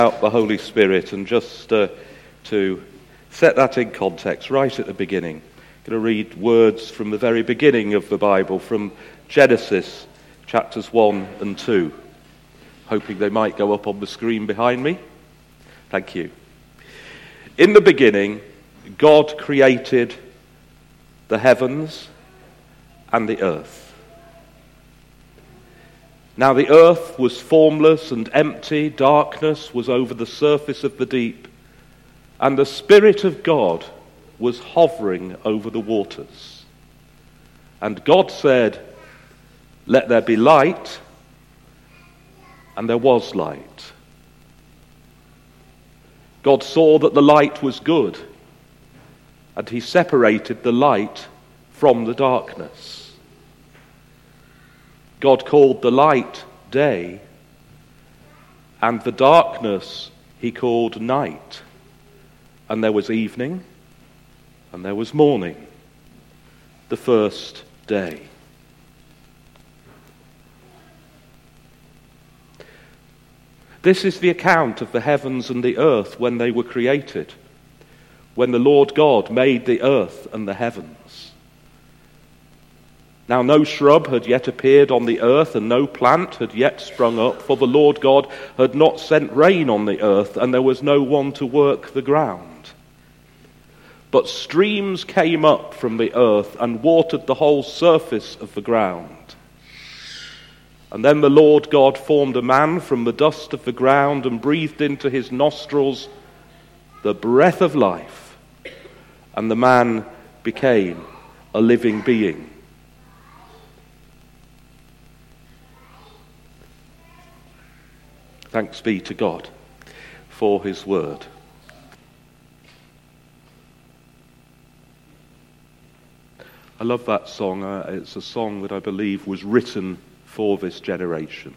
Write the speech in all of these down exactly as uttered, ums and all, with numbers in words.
About the Holy Spirit, and just uh, to set that in context right at the beginning, I'm going to read words from the very beginning of the Bible, from Genesis chapters one and two, hoping they might go up on the screen behind me. Thank you. In the beginning, God created the heavens and the earth. Now the earth was formless and empty, darkness was over the surface of the deep, and the Spirit of God was hovering over the waters. And God said, "Let there be light," and there was light. God saw that the light was good, and he separated the light from the darkness. God called the light day, and the darkness he called night. And there was evening, and there was morning, the first day. This is the account of the heavens and the earth when they were created, when the Lord God made the earth and the heavens. Now no shrub had yet appeared on the earth, and no plant had yet sprung up, for the Lord God had not sent rain on the earth, and there was no one to work the ground. But streams came up from the earth and watered the whole surface of the ground. And then the Lord God formed a man from the dust of the ground and breathed into his nostrils the breath of life, and the man became a living being. Thanks be to God for his word. I love that song. Uh, it's a song that I believe was written for this generation.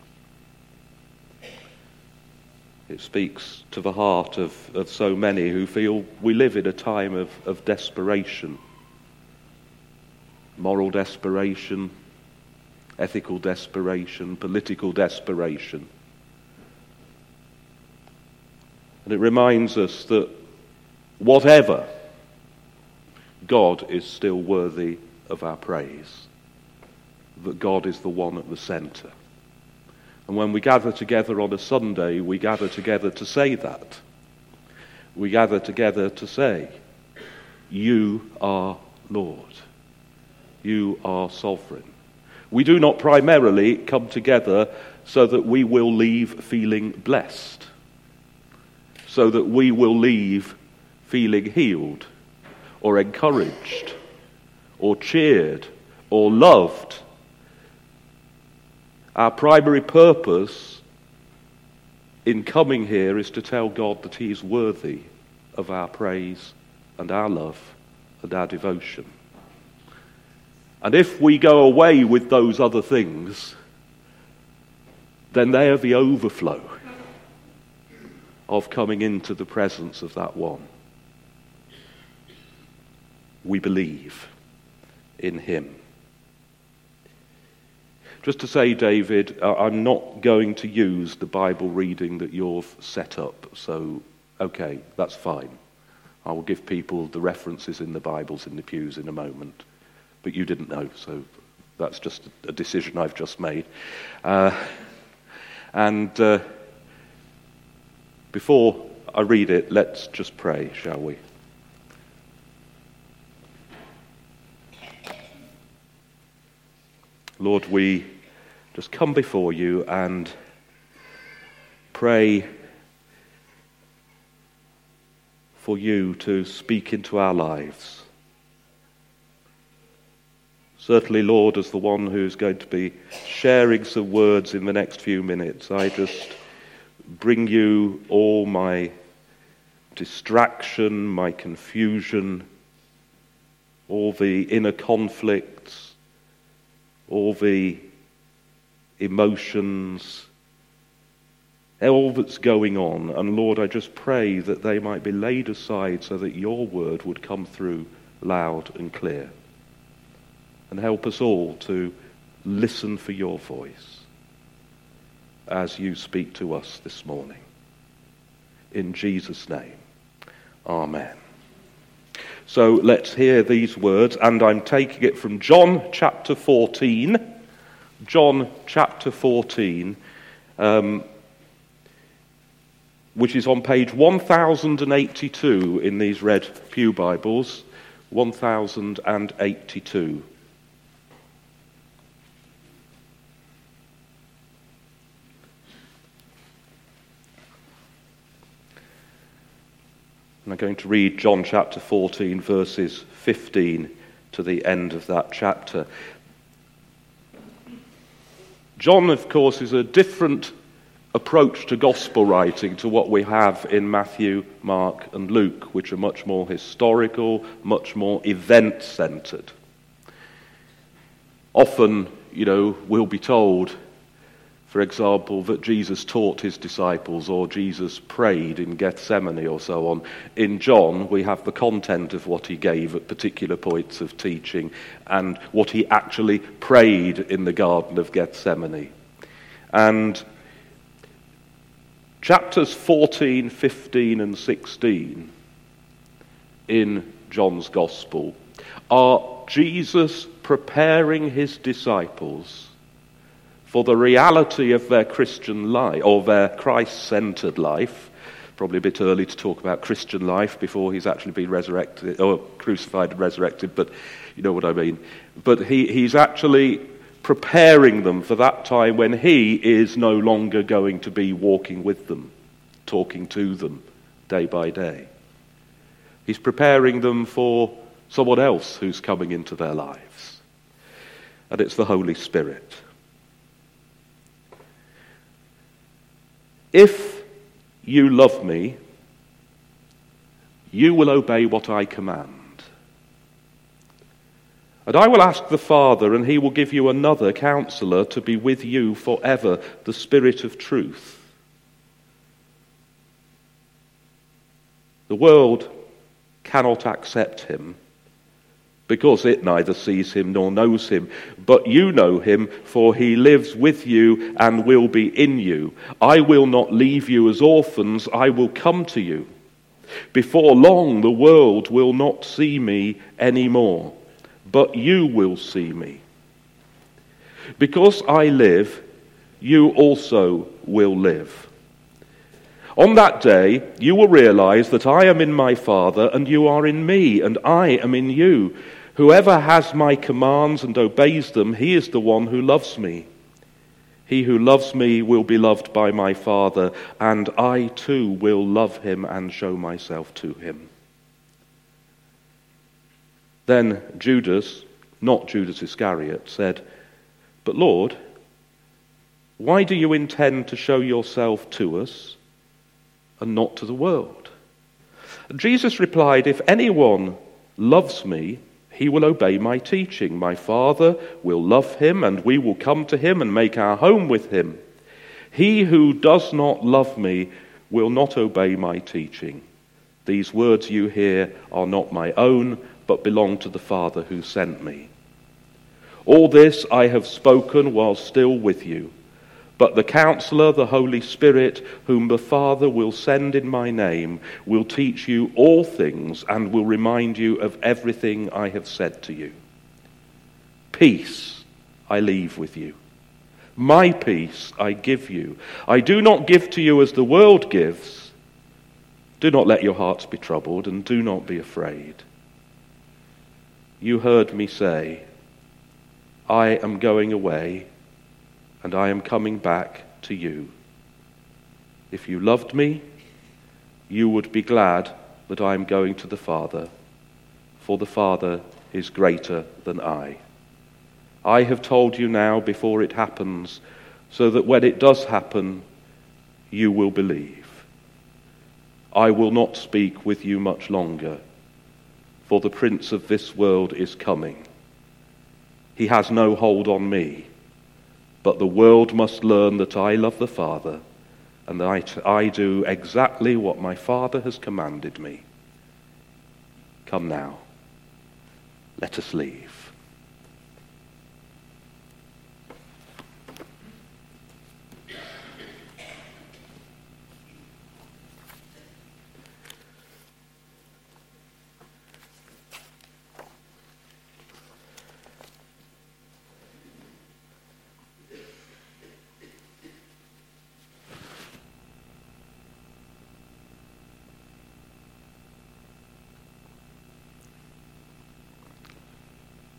It speaks to the heart of, of so many who feel we live in a time of, of desperation. Moral desperation, ethical desperation, political desperation. And it reminds us that whatever, God is still worthy of our praise. That God is the one at the centre. And when we gather together on a Sunday, we gather together to say that. We gather together to say, "You are Lord. You are sovereign." We do not primarily come together so that we will leave feeling blessed, so that we will leave feeling healed, or encouraged, or cheered, or loved. Our primary purpose in coming here is to tell God that he is worthy of our praise and our love and our devotion. And if we go away with those other things, then they are the overflow of coming into the presence of that one. We believe in him. Just to say, David, I'm not going to use the Bible reading that you've set up, so okay, that's fine. I will give people the references in the Bibles in the pews in a moment, but you didn't know, so that's just a decision I've just made. Uh, and uh, Before I read it, let's just pray, shall we? Lord, we just come before you and pray for you to speak into our lives. Certainly, Lord, as the one who's going to be sharing some words in the next few minutes, I just bring you all my distraction, my confusion, all the inner conflicts, all the emotions, all that's going on. And Lord, I just pray that they might be laid aside so that your word would come through loud and clear. And help us all to listen for your voice as you speak to us this morning. in Jesus' name. Amen. So let's hear these words, and I'm taking it from John chapter fourteen. John chapter fourteen, um, which is on page one thousand eighty-two in these red pew Bibles. one thousand eighty-two. And I'm going to read John chapter fourteen, verses fifteen to the end of that chapter. John, of course, is a different approach to gospel writing to what we have in Matthew, Mark, and Luke, which are much more historical, much more event-centered. Often, you know, we'll be told, for example, that Jesus taught his disciples or Jesus prayed in Gethsemane or so on. In John, we have the content of what he gave at particular points of teaching and what he actually prayed in the Garden of Gethsemane. And chapters fourteen, fifteen, and sixteen in John's Gospel are Jesus preparing his disciples for the reality of their Christian life, or their Christ-centered life. Probably a bit early to talk about Christian life before he's actually been resurrected, or crucified and resurrected, but you know what I mean. But he, he's actually preparing them for that time when he is no longer going to be walking with them, talking to them day by day. He's preparing them for someone else who's coming into their lives. And it's the Holy Spirit. If you love me, you will obey what I command. And I will ask the Father, and he will give you another counselor to be with you forever, the Spirit of truth. The world cannot accept him, because it neither sees him nor knows him. But you know him, for he lives with you and will be in you. I will not leave you as orphans, I will come to you. Before long the world will not see me anymore, but you will see me. Because I live, you also will live. On that day you will realize that I am in my Father, and you are in me, and I am in you. Whoever has my commands and obeys them, he is the one who loves me. He who loves me will be loved by my Father, and I too will love him and show myself to him. Then Judas, not Judas Iscariot, said, "But Lord, why do you intend to show yourself to us and not to the world?" And Jesus replied, "If anyone loves me, he will obey my teaching. My Father will love him, and we will come to him and make our home with him. He who does not love me will not obey my teaching. These words you hear are not my own, but belong to the Father who sent me. All this I have spoken while still with you. But the Counselor, the Holy Spirit, whom the Father will send in my name, will teach you all things and will remind you of everything I have said to you. Peace I leave with you. My peace I give you. I do not give to you as the world gives. Do not let your hearts be troubled, and do not be afraid. You heard me say, I am going away, and I am coming back to you. If you loved me, you would be glad that I am going to the Father, for the Father is greater than I. I have told you now before it happens, so that when it does happen, you will believe. I will not speak with you much longer, for the prince of this world is coming. He has no hold on me. But the world must learn that I love the Father, and that I, I do exactly what my Father has commanded me. Come now, let us leave.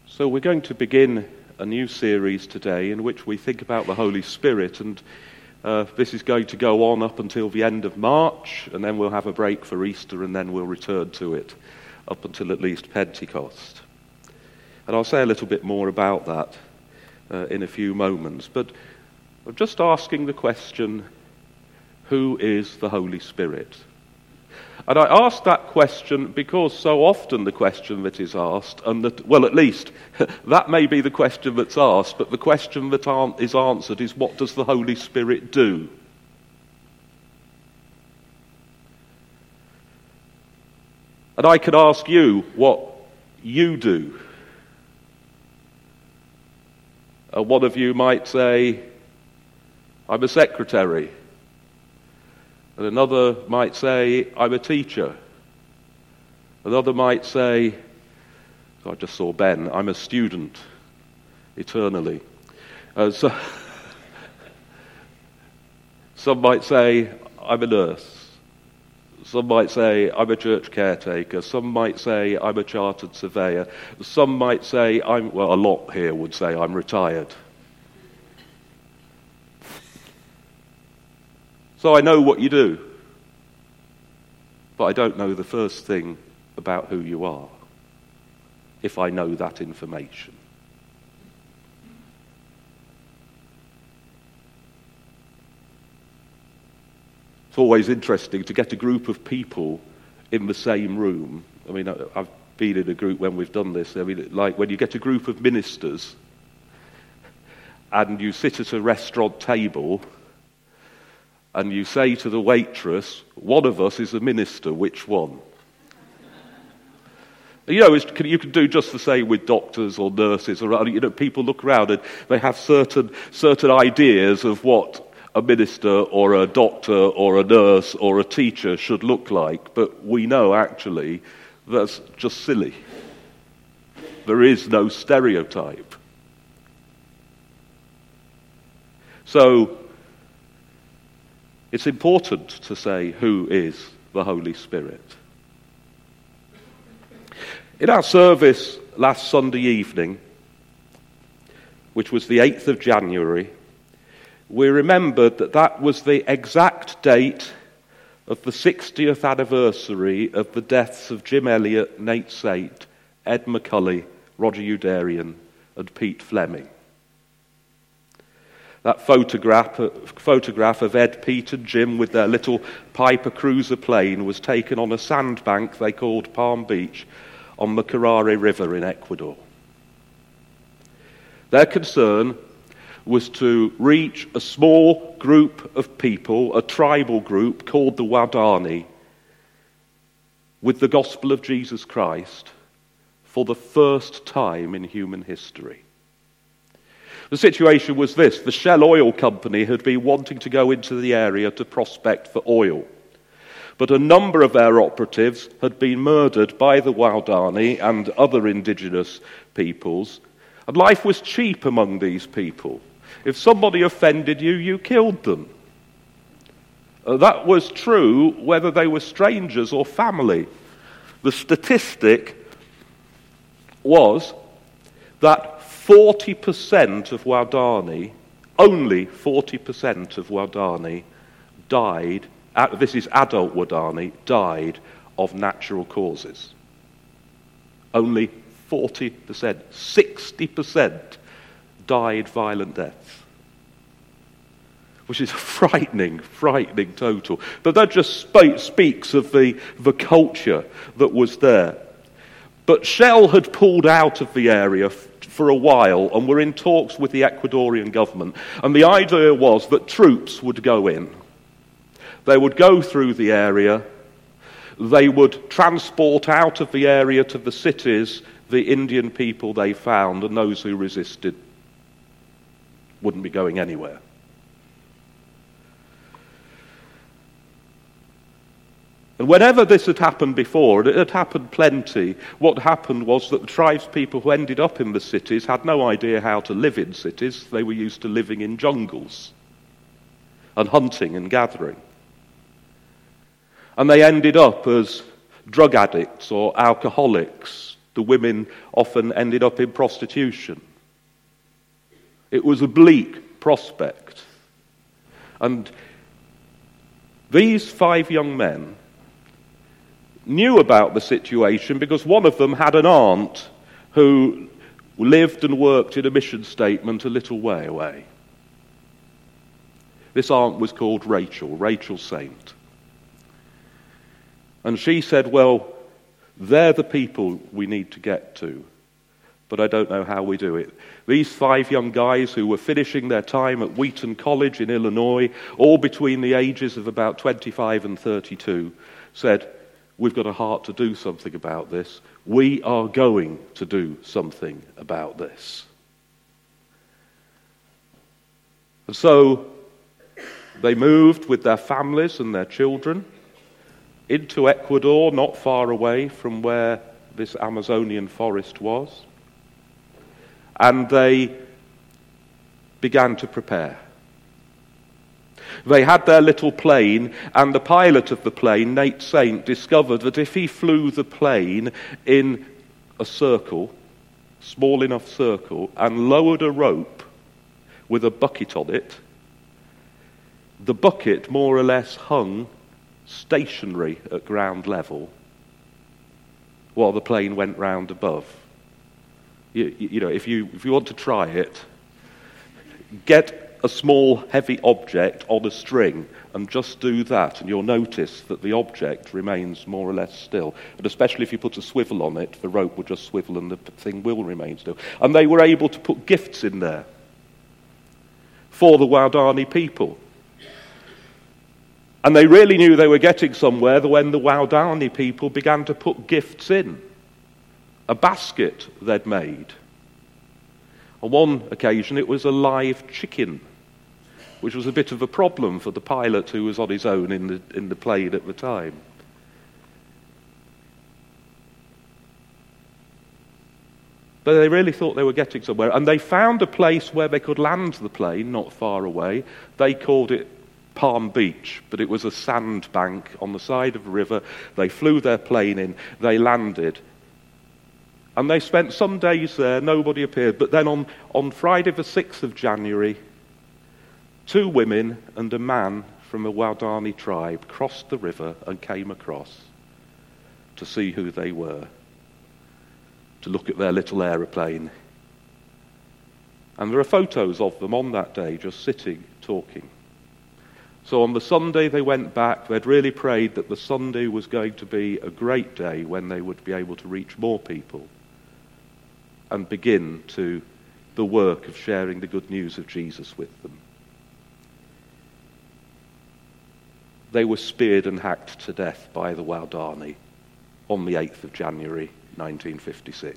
So we're going to begin a new series today in which we think about the Holy Spirit, and uh, this is going to go on up until the end of March, and then we'll have a break for Easter, and then we'll return to it up until at least Pentecost. And I'll say a little bit more about that uh, in a few moments, but I'm just asking the question, who is the Holy Spirit? And I ask that question because so often the question that is asked, and that, well, at least that may be the question that's asked, but the question that is answered is, what does the Holy Spirit do? And I could ask you what you do. Uh, one of you might say, I'm a secretary. And another might say, I'm a teacher. Another might say, I just saw Ben, I'm a student, eternally. Uh, so, some might say, I'm a nurse. Some might say, I'm a church caretaker. Some might say, I'm a chartered surveyor. Some might say, I'm, well, a lot here would say, I'm retired. So I know what you do, but I don't know the first thing about who you are, if I know that information. It's always interesting to get a group of people in the same room. I mean, I've been in a group when we've done this. I mean, like when you get a group of ministers and you sit at a restaurant table and you say to the waitress, one of us is a minister, which one? You know, it's, you can do just the same with doctors or nurses, or you know, people look around and they have certain certain ideas of what a minister or a doctor or a nurse or a teacher should look like, but we know actually that's just silly. There is no stereotype. So it's important to say, who is the Holy Spirit? In our service last Sunday evening, which was the eighth of January, we remembered that that was the exact date of the sixtieth anniversary of the deaths of Jim Elliot, Nate Saint, Ed McCulley, Roger Udarian, and Pete Fleming. That photograph, photograph of Ed, Pete and Jim with their little Piper Cruiser plane was taken on a sandbank they called Palm Beach on the Carare River in Ecuador. Their concern was to reach a small group of people, a tribal group called the Waodani, with the gospel of Jesus Christ for the first time in human history. The situation was this: the Shell Oil Company had been wanting to go into the area to prospect for oil, but a number of their operatives had been murdered by the Waodani and other indigenous peoples, and life was cheap among these people. If somebody offended you, you killed them. Uh, that was true whether they were strangers or family. The statistic was that forty percent of Waodani, only forty percent of Waodani died, uh, this is adult Waodani, died of natural causes. Only forty percent. sixty percent died violent deaths. Which is a frightening, frightening total. But that just sp- speaks of the, the culture that was there. But Shell had pulled out of the area f- for a while and were in talks with the Ecuadorian government. And the idea was that troops would go in. They would go through the area. They would transport out of the area to the cities the Indian people they found, and those who resisted wouldn't be going anywhere. And whenever this had happened before, and it had happened plenty, what happened was that the tribespeople who ended up in the cities had no idea how to live in cities. They were used to living in jungles and hunting and gathering. And they ended up as drug addicts or alcoholics. The The women often ended up in prostitution. It was a bleak prospect. And these five young men knew about the situation because one of them had an aunt who lived and worked in a mission statement a little way away. This aunt was called Rachel, Rachel Saint. And she said, well, they're the people we need to get to, but I don't know how we do it. These five young guys who were finishing their time at Wheaton College in Illinois, all between the ages of about twenty-five and thirty-two, said, we've got a heart to do something about this. We are going to do something about this. And so they moved with their families and their children into Ecuador, not far away from where this Amazonian forest was. And they began to prepare. They had their little plane, and the pilot of the plane, Nate Saint, discovered that if he flew the plane in a circle, small enough circle, and lowered a rope with a bucket on it, the bucket more or less hung stationary at ground level while the plane went round above. You, you know, if you if you want to try it, get a small heavy object on a string and just do that, and you'll notice that the object remains more or less still. And especially if you put a swivel on it, the rope will just swivel and the thing will remain still. And they were able to put gifts in there for the Waodani people. And they really knew they were getting somewhere when the Waodani people began to put gifts in. A basket they'd made. On one occasion it was a live chicken, which was a bit of a problem for the pilot who was on his own in the in the plane at the time. But they really thought they were getting somewhere, and they found a place where they could land the plane not far away. They called it Palm Beach, but it was a sandbank on the side of a river. They flew their plane in, they landed, and they spent some days there. Nobody appeared. But then on, on Friday the sixth of January, two women and a man from a Waodani tribe crossed the river and came across to see who they were, to look at their little aeroplane. And there are photos of them on that day just sitting, talking. So on the Sunday they went back. They'd really prayed that the Sunday was going to be a great day when they would be able to reach more people and begin to the work of sharing the good news of Jesus with them. They were speared and hacked to death by the Waodani on the eighth of January nineteen fifty-six.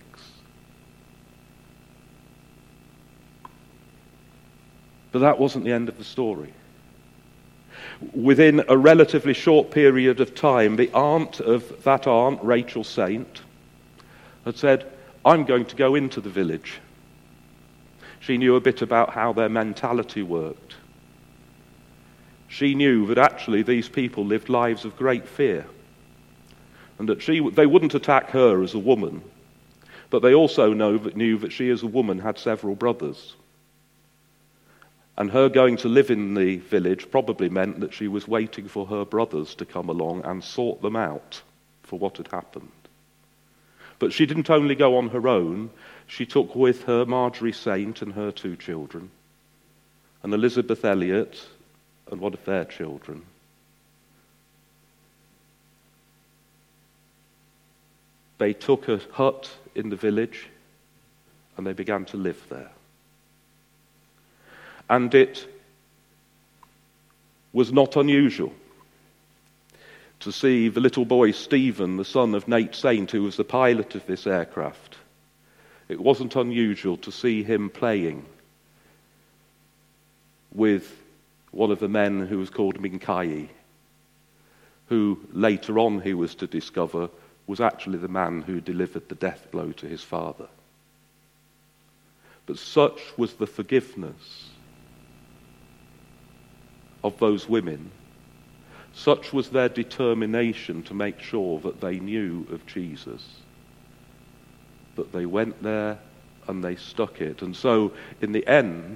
But that wasn't the end of the story. Within a relatively short period of time, the aunt of that aunt, Rachel Saint, had said, I'm going to go into the village. She knew a bit about how their mentality worked. She knew that actually these people lived lives of great fear, and that she they wouldn't attack her as a woman, but they also know that, knew that she as a woman had several brothers. And her going to live in the village probably meant that she was waiting for her brothers to come along and sort them out for what had happened. But she didn't only go on her own. She took with her Marjorie Saint and her two children, and Elizabeth Elliot and one of their children. They took a hut in the village and they began to live there. And it was not unusual to see the little boy Stephen, the son of Nate Saint, who was the pilot of this aircraft. It wasn't unusual to see him playing with one of the men who was called Minkai, who later on he was to discover was actually the man who delivered the death blow to his father. But such was the forgiveness of those women, such was their determination to make sure that they knew of Jesus, but they went there and they stuck it. And so, in the end,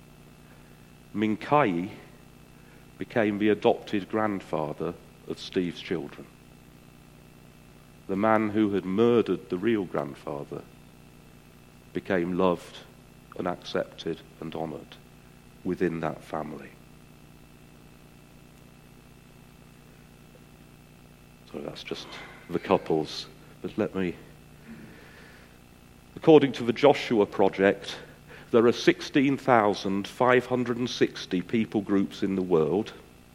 Minkai became the adopted grandfather of Steve's children. The man who had murdered the real grandfather became loved and accepted and honoured within that family. So that's just the couples. But let me... According to the Joshua Project, there are sixteen thousand five hundred sixty people groups in the world,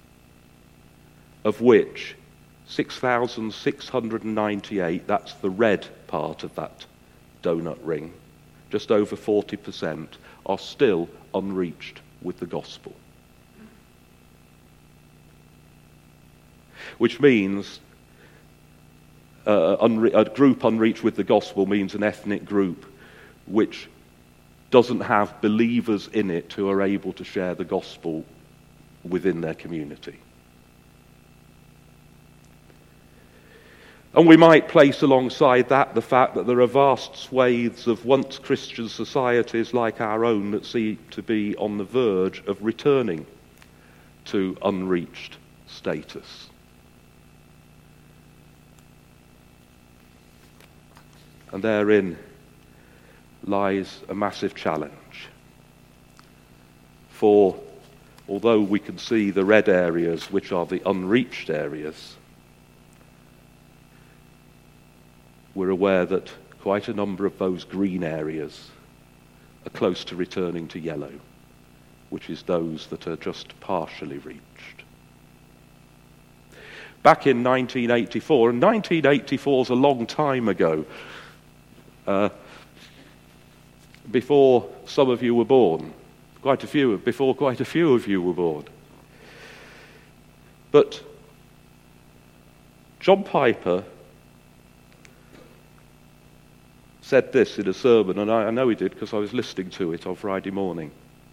of which six thousand six hundred ninety-eight, that's the red part of that donut ring, just over forty percent, are still unreached with the gospel. Which means uh, unre- a group unreached with the gospel means an ethnic group which doesn't have believers in it who are able to share the gospel within their community. And we might place alongside that the fact that there are vast swathes of once Christian societies like our own that seem to be on the verge of returning to unreached status. And therein lies a massive challenge. For although we can see the red areas, which are the unreached areas, we're aware that quite a number of those green areas are close to returning to yellow, which is those that are just partially reached. Back in nineteen eighty-four, and nineteen eighty-four is a long time ago, uh, before some of you were born, quite a few, before quite a few of you were born. But John Piper said this in a sermon, and I, I know he did because I was listening to it on Friday morning.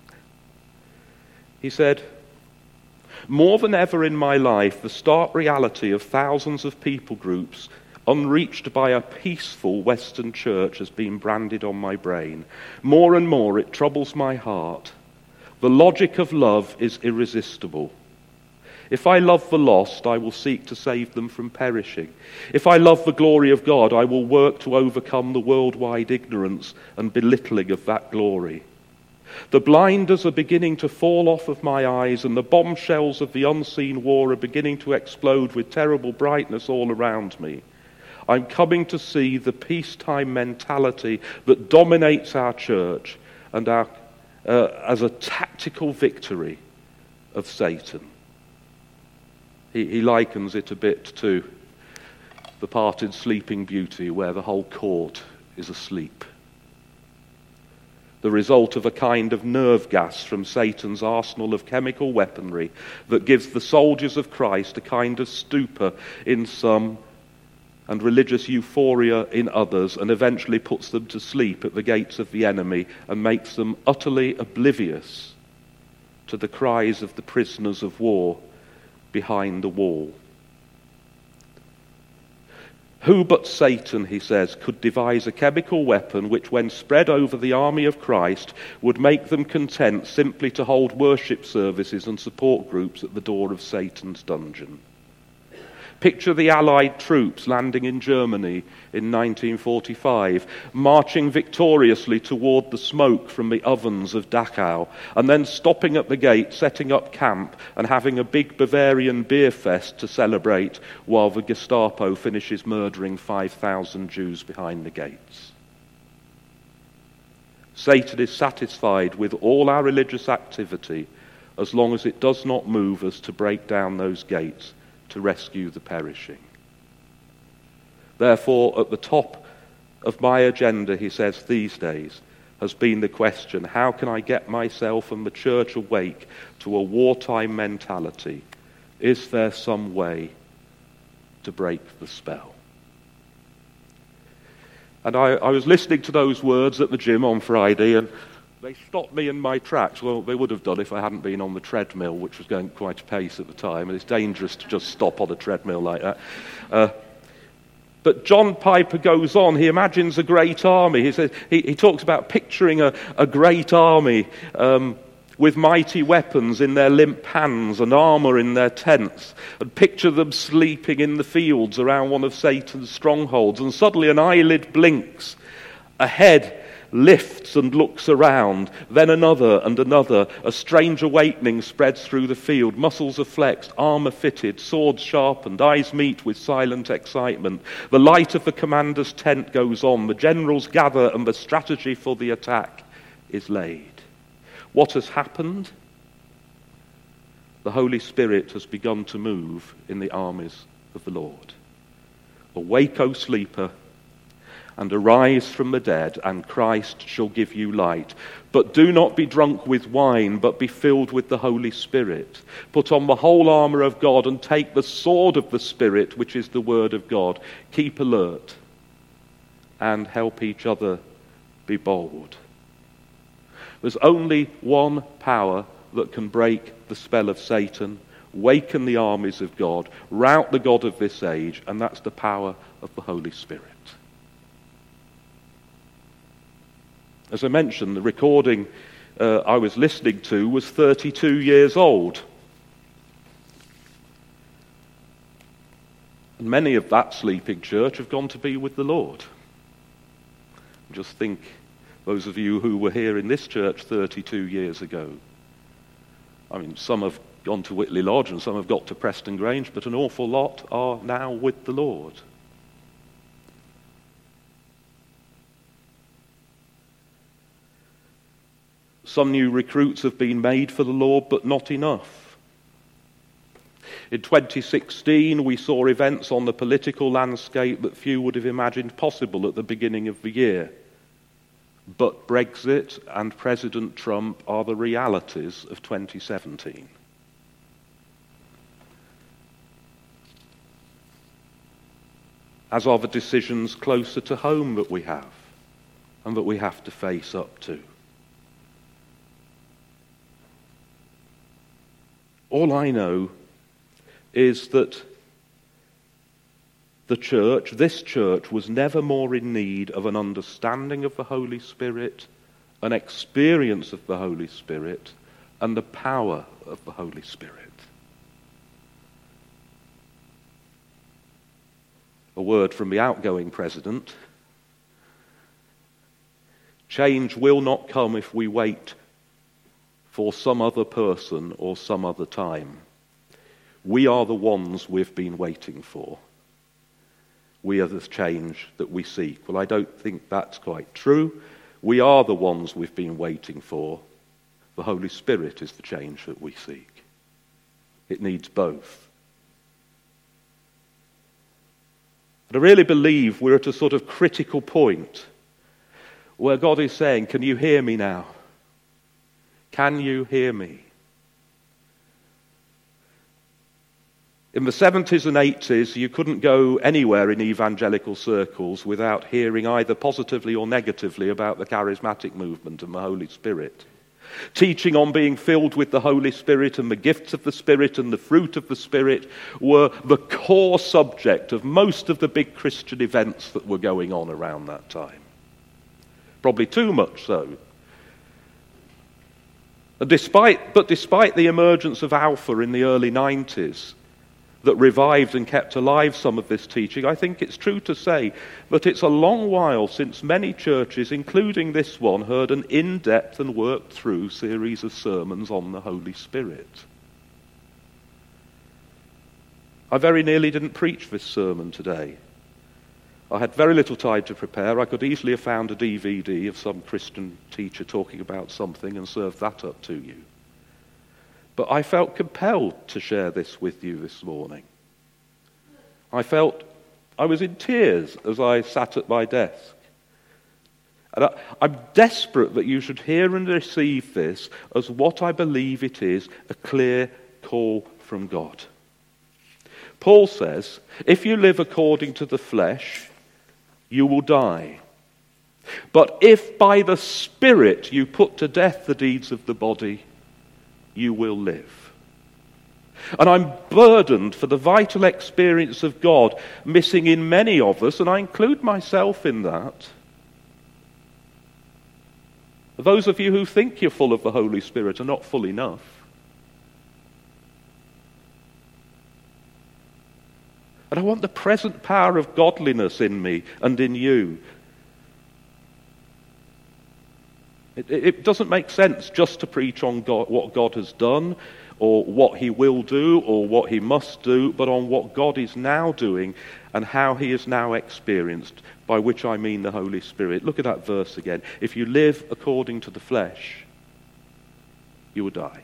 He said, "More than ever in my life, the stark reality of thousands of people groups unreached by a peaceful Western church has been branded on my brain. More and more it troubles my heart. The logic of love is irresistible. If I love the lost, I will seek to save them from perishing. If I love the glory of God, I will work to overcome the worldwide ignorance and belittling of that glory. The blinders are beginning to fall off of my eyes, and the bombshells of the unseen war are beginning to explode with terrible brightness all around me. I'm coming to see the peacetime mentality that dominates our church and our, uh, as a tactical victory of Satan." He, he likens it a bit to the part in Sleeping Beauty where the whole court is asleep. The result of a kind of nerve gas from Satan's arsenal of chemical weaponry that gives the soldiers of Christ a kind of stupor in some and religious euphoria in others, and eventually puts them to sleep at the gates of the enemy and makes them utterly oblivious to the cries of the prisoners of war behind the wall. Who but Satan, he says, could devise a chemical weapon which, when spread over the army of Christ, would make them content simply to hold worship services and support groups at the door of Satan's dungeon? Picture the Allied troops landing in Germany in nineteen forty-five, marching victoriously toward the smoke from the ovens of Dachau, and then stopping at the gate, setting up camp, and having a big Bavarian beer fest to celebrate while the Gestapo finishes murdering five thousand Jews behind the gates. Satan is satisfied with all our religious activity as long as it does not move us to break down those gates to rescue the perishing. Therefore, at the top of my agenda, he says, these days, has been the question, how can I get myself and the church awake to a wartime mentality? Is there some way to break the spell? And I, I was listening to those words at the gym on Friday, and they stopped me in my tracks. Well, they would have done if I hadn't been on the treadmill, which was going quite a pace at the time, and it's dangerous to just stop on a treadmill like that. Uh, But John Piper goes on. He imagines a great army. He says he, he talks about picturing a, a great army um, with mighty weapons in their limp hands and armour in their tents, and picture them sleeping in the fields around one of Satan's strongholds. And suddenly an eyelid blinks, a head lifts and looks around, then another and another. A strange awakening spreads through the field. Muscles are flexed, armour fitted, swords sharpened, eyes meet with silent excitement. The light of the commander's tent goes on. The generals gather and the strategy for the attack is laid. What has happened? The Holy Spirit has begun to move in the armies of the Lord. Awake, O sleeper, and arise from the dead, and Christ shall give you light. But do not be drunk with wine, but be filled with the Holy Spirit. Put on the whole armour of God and take the sword of the Spirit, which is the word of God. Keep alert and help each other be bold. There's only one power that can break the spell of Satan, waken the armies of God, rout the god of this age, and that's the power of the Holy Spirit. As I mentioned, the recording uh, I was listening to was thirty-two years old. And many of that sleeping church have gone to be with the Lord. Just think, those of you who were here in this church thirty-two years ago. I mean, some have gone to Whitley Lodge and some have got to Preston Grange, but an awful lot are now with the Lord. Some new recruits have been made for the Lord, but not enough. In twenty sixteen, we saw events on the political landscape that few would have imagined possible at the beginning of the year. But Brexit and President Trump are the realities of twenty seventeen. As are the decisions closer to home that we have and that we have to face up to. All I know is that the church, this church, was never more in need of an understanding of the Holy Spirit, an experience of the Holy Spirit, and the power of the Holy Spirit. A word from the outgoing president. Change will not come if we wait for some other person or some other time. We are the ones we've been waiting for. We are the change that we seek. Well, I don't think that's quite true. We are the ones we've been waiting for. The Holy Spirit is the change that we seek. It needs both. And I really believe we're at a sort of critical point where God is saying, can you hear me now? Can you hear me? In the seventies and eighties, you couldn't go anywhere in evangelical circles without hearing either positively or negatively about the charismatic movement and the Holy Spirit. Teaching on being filled with the Holy Spirit and the gifts of the Spirit and the fruit of the Spirit were the core subject of most of the big Christian events that were going on around that time. Probably too much so. And despite, but despite the emergence of Alpha in the early nineties, that revived and kept alive some of this teaching, I think it's true to say that it's a long while since many churches, including this one, heard an in-depth and worked through series of sermons on the Holy Spirit. I very nearly didn't preach this sermon today. I had very little time to prepare. I could easily have found a D V D of some Christian teacher talking about something and served that up to you. But I felt compelled to share this with you this morning. I felt I was in tears as I sat at my desk. And I, I'm desperate that you should hear and receive this as what I believe it is, a clear call from God. Paul says, if you live according to the flesh, you will die. But if by the Spirit you put to death the deeds of the body, you will live. And I'm burdened for the vital experience of God missing in many of us, and I include myself in that. Those of you who think you're full of the Holy Spirit are not full enough. And I want the present power of godliness in me and in you. It, it doesn't make sense just to preach on God, what God has done, or what he will do, or what he must do, but on what God is now doing and how he is now experienced, by which I mean the Holy Spirit. Look at that verse again. If you live according to the flesh, you will die.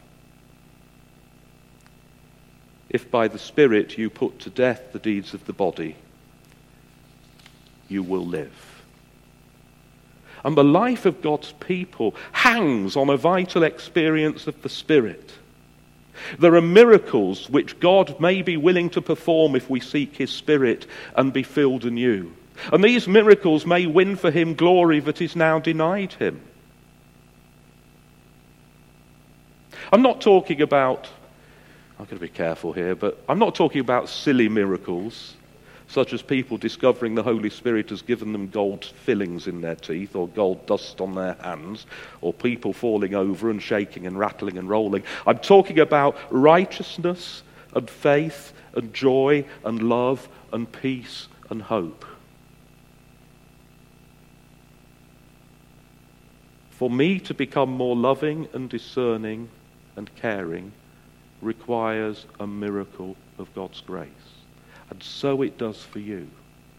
If by the Spirit you put to death the deeds of the body, you will live. And the life of God's people hangs on a vital experience of the Spirit. There are miracles which God may be willing to perform if we seek his Spirit and be filled anew. And these miracles may win for him glory that is now denied him. I'm not talking about, I've got to be careful here, but I'm not talking about silly miracles, such as people discovering the Holy Spirit has given them gold fillings in their teeth, or gold dust on their hands, or people falling over and shaking and rattling and rolling. I'm talking about righteousness and faith and joy and love and peace and hope. For me to become more loving and discerning and caring requires a miracle of God's grace. And so it does for you.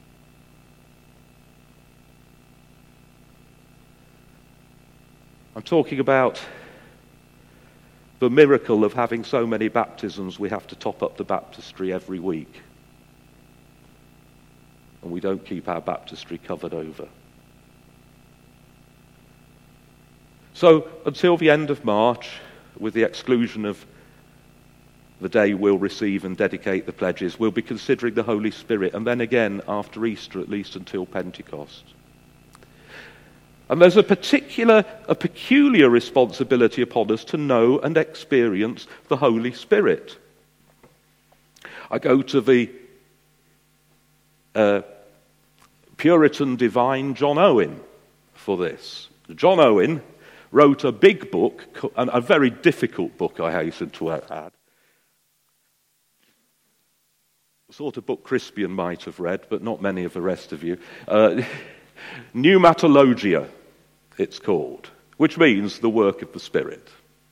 I'm talking about the miracle of having so many baptisms we have to top up the baptistry every week. And we don't keep our baptistry covered over. So until the end of March, with the exclusion of the day we'll receive and dedicate the pledges, we'll be considering the Holy Spirit, and then again after Easter, at least until Pentecost. And there's a particular, a peculiar responsibility upon us to know and experience the Holy Spirit. I go to the uh, Puritan divine John Owen for this. John Owen wrote a big book, and a very difficult book, I hasten to add. The sort of book Crispian might have read, but not many of the rest of you. Uh, Pneumatologia, it's called, which means the work of the Spirit.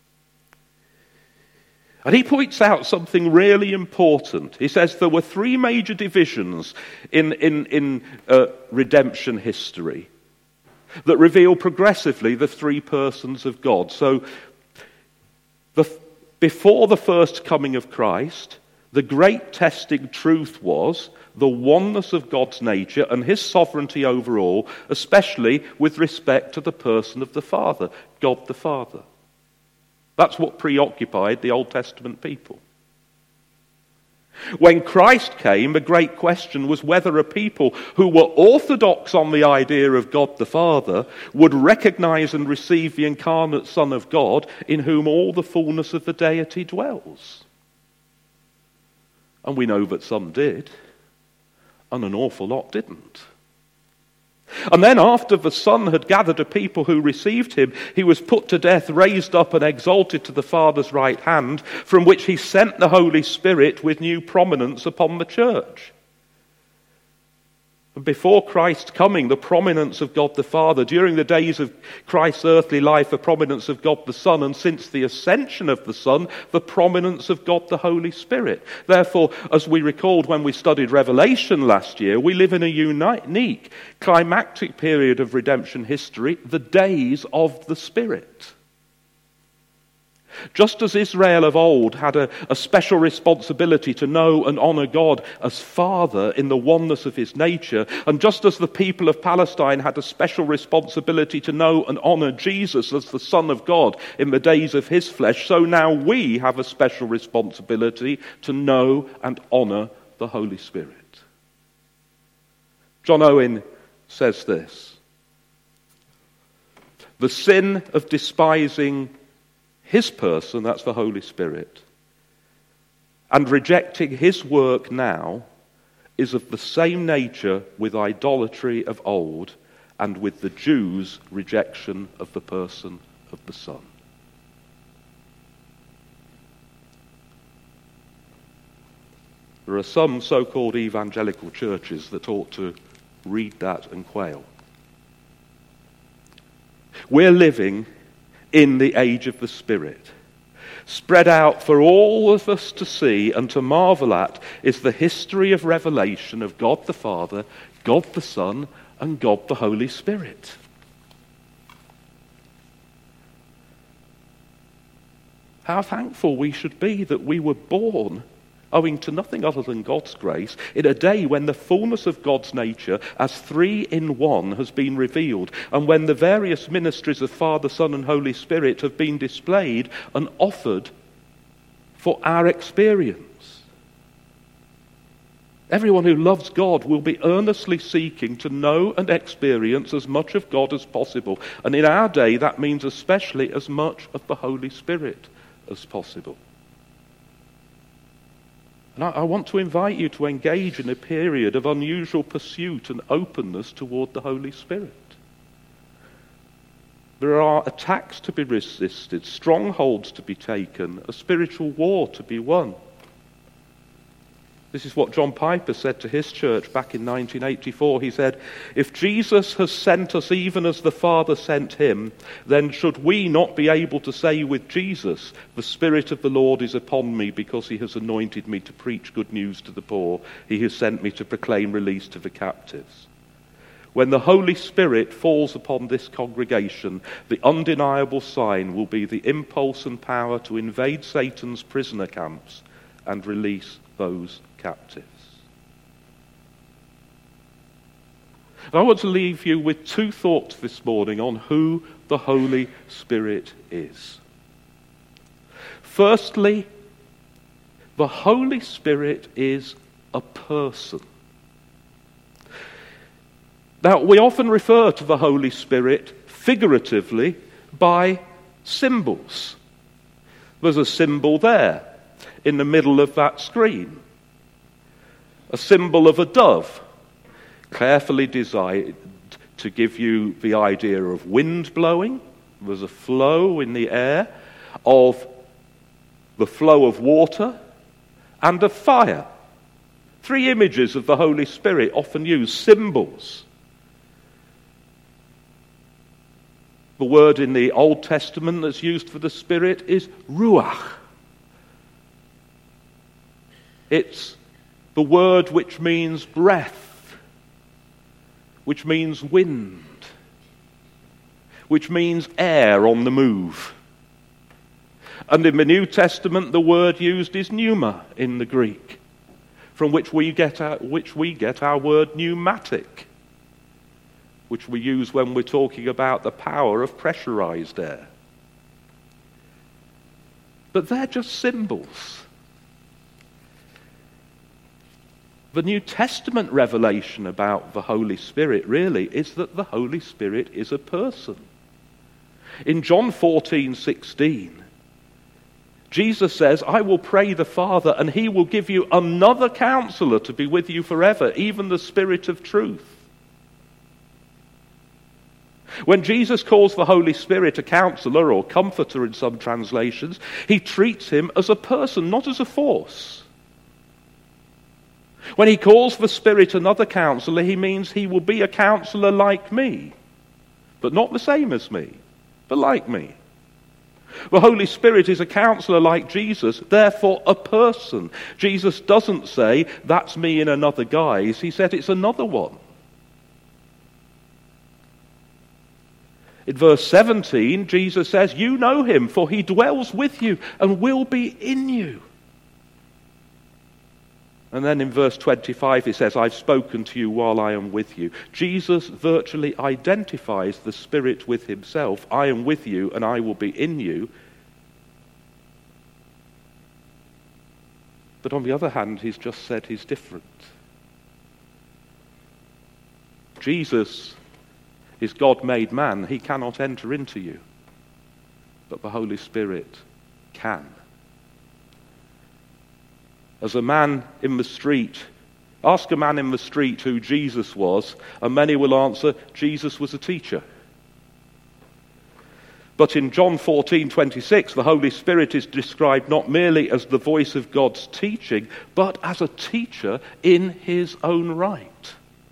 And he points out something really important. He says there were three major divisions in, in, in uh, redemption history that reveal progressively the three persons of God. So, the, before the first coming of Christ, the great testing truth was the oneness of God's nature and his sovereignty over all, especially with respect to the person of the Father, God the Father. That's what preoccupied the Old Testament people. When Christ came, the great question was whether a people who were orthodox on the idea of God the Father would recognize and receive the incarnate Son of God, in whom all the fullness of the deity dwells. And we know that some did, and an awful lot didn't. And then after the Son had gathered a people who received him, he was put to death, raised up and exalted to the Father's right hand, from which he sent the Holy Spirit with new prominence upon the church. And before Christ's coming, the prominence of God the Father, during the days of Christ's earthly life, the prominence of God the Son, and since the ascension of the Son, the prominence of God the Holy Spirit. Therefore, as we recalled when we studied Revelation last year, we live in a unique, climactic period of redemption history, the days of the Spirit. Just as Israel of old had a, a special responsibility to know and honor God as Father in the oneness of his nature, and just as the people of Palestine had a special responsibility to know and honor Jesus as the Son of God in the days of his flesh, so now we have a special responsibility to know and honor the Holy Spirit. John Owen says this: the sin of despising his person, that's the Holy Spirit, And rejecting his work now is of the same nature with idolatry of old and with the Jews' rejection of the person of the Son. There are some so-called evangelical churches that ought to read that and quail. We're living in the age of the Spirit. Spread out for all of us to see and to marvel at is the history of revelation of God the Father, God the Son, and God the Holy Spirit. How thankful we should be that we were born owing to nothing other than God's grace, in a day when the fullness of God's nature as three in one has been revealed, and when the various ministries of Father, Son, and Holy Spirit have been displayed and offered for our experience. Everyone who loves God will be earnestly seeking to know and experience as much of God as possible, and in our day that means especially as much of the Holy Spirit as possible. And I, I want to invite you to engage in a period of unusual pursuit and openness toward the Holy Spirit. There are attacks to be resisted, strongholds to be taken, a spiritual war to be won. This is what John Piper said to his church back in nineteen eighty-four. He said, "If Jesus has sent us even as the Father sent him, then should we not be able to say with Jesus, 'The Spirit of the Lord is upon me because he has anointed me to preach good news to the poor. He has sent me to proclaim release to the captives.' When the Holy Spirit falls upon this congregation, the undeniable sign will be the impulse and power to invade Satan's prisoner camps and release those captives." I want to leave you with two thoughts this morning on who the Holy Spirit is. Firstly, the Holy Spirit is a person. Now, we often refer to the Holy Spirit figuratively by symbols. There's a symbol there in the middle of that screen. A symbol of a dove, carefully designed to give you the idea of wind blowing. There's a flow in the air, of the flow of water, and of fire. Three images of the Holy Spirit often used, symbols. The word in the Old Testament that's used for the Spirit is ruach. It's the word which means breath, which means wind, which means air on the move. And in the New Testament, the word used is pneuma in the Greek, from which we get our, which we get our word pneumatic, which we use when we're talking about the power of pressurized air. But they're just symbols. The New Testament revelation about the Holy Spirit really is that the Holy Spirit is a person. In John fourteen sixteen, Jesus says, "I will pray the Father, and he will give you another counselor to be with you forever, even the Spirit of truth." When Jesus calls the Holy Spirit a counselor or comforter in some translations, he treats him as a person, not as a force. When he calls the Spirit another counselor, he means he will be a counselor like me, but not the same as me, but like me. The Holy Spirit is a counselor like Jesus, therefore a person. Jesus doesn't say, "That's me in another guise." He said it's another one. In verse seventeen, Jesus says, "You know him, for he dwells with you and will be in you." And then in verse twenty-five, it says, "I've spoken to you while I am with you." Jesus virtually identifies the Spirit with himself. "I am with you and I will be in you." But on the other hand, he's just said he's different. Jesus is God made man. He cannot enter into you, but the Holy Spirit can. As a man in the street, ask a man in the street who Jesus was, and many will answer, Jesus was a teacher. But in John fourteen twenty-six, the Holy Spirit is described not merely as the voice of God's teaching, but as a teacher in his own right.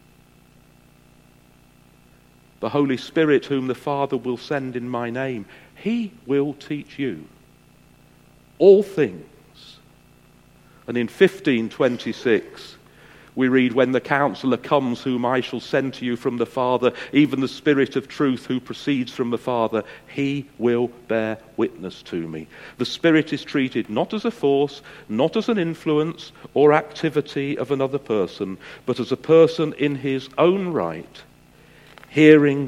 The Holy Spirit whom the Father will send in my name, he will teach you all things. And in fifteen twenty-six, we read, when the Counselor comes, whom I shall send to you from the Father, even the Spirit of truth who proceeds from the Father, he will bear witness to me. The Spirit is treated not as a force, not as an influence or activity of another person, but as a person in his own right, hearing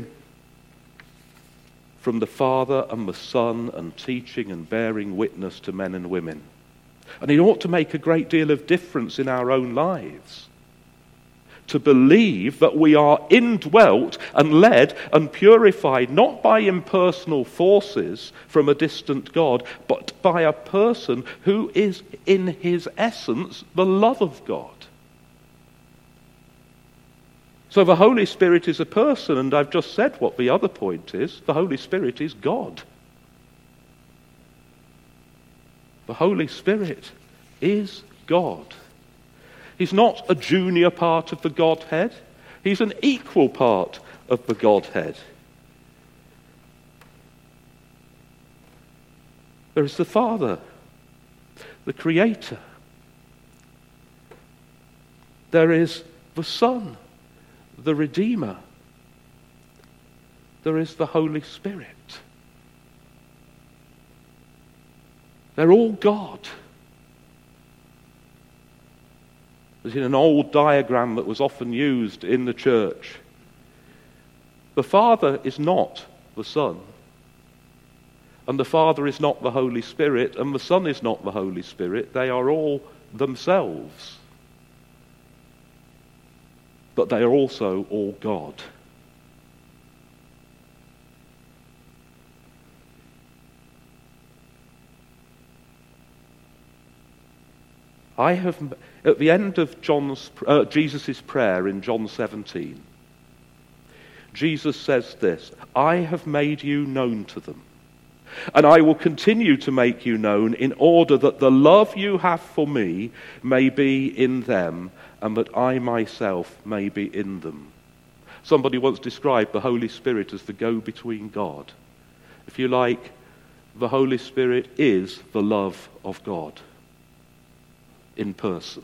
from the Father and the Son and teaching and bearing witness to men and women. And it ought to make a great deal of difference in our own lives to believe that we are indwelt and led and purified not by impersonal forces from a distant God, but by a person who is in his essence the love of God. So the Holy Spirit is a person, and I've just said what the other point is. The Holy Spirit is God. The Holy Spirit is God. He's not a junior part of the Godhead. He's an equal part of the Godhead. There is the Father, the Creator. There is the Son, the Redeemer. There is the Holy Spirit. They're all God. As in an old diagram that was often used in the church, the Father is not the Son, and the Father is not the Holy Spirit, and the Son is not the Holy Spirit. They are all themselves. But they are also all God. I have, at the end of John's, uh, Jesus' prayer in John seventeen, Jesus says this, I have made you known to them, and I will continue to make you known in order that the love you have for me may be in them, and that I myself may be in them. Somebody once described the Holy Spirit as the go-between God. If you like, the Holy Spirit is the love of God in person.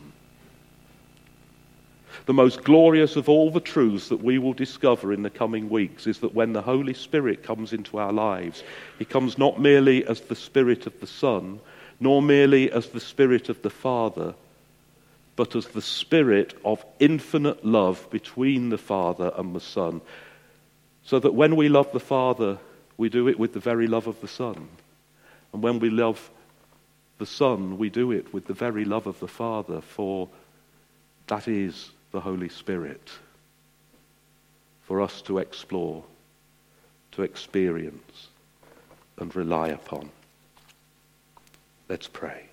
The most glorious of all the truths that we will discover in the coming weeks is that when the Holy Spirit comes into our lives, he comes not merely as the Spirit of the Son, nor merely as the Spirit of the Father, but as the Spirit of infinite love between the Father and the Son. So that when we love the Father, we do it with the very love of the Son. And when we love the Son, we do it with the very love of the Father, for that is the Holy Spirit for us to explore, to experience, and rely upon. Let's pray.